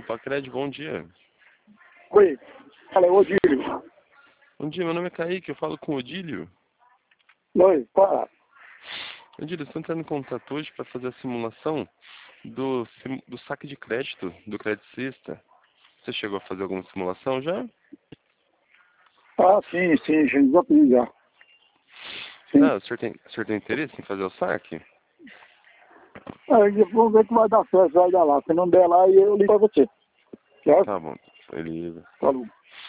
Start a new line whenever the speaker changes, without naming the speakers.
Pacred, bom dia.
Oi, fala, é o Odílio.
Bom dia, meu nome é Kaique, eu falo com o Odílio.
Oi, fala.
Odílio, estou entrando em contato hoje para fazer a simulação do saque de crédito do Credicista. Você chegou a fazer alguma simulação já?
Ah, sim, gente, já fiz já. Sim.
Ah, o senhor tem interesse em fazer o saque?
Aí vamos ver que vai dar certo, vai dar lá. Se não der lá, eu ligo pra você. Certo?
Tá bom, beleza.
Falou.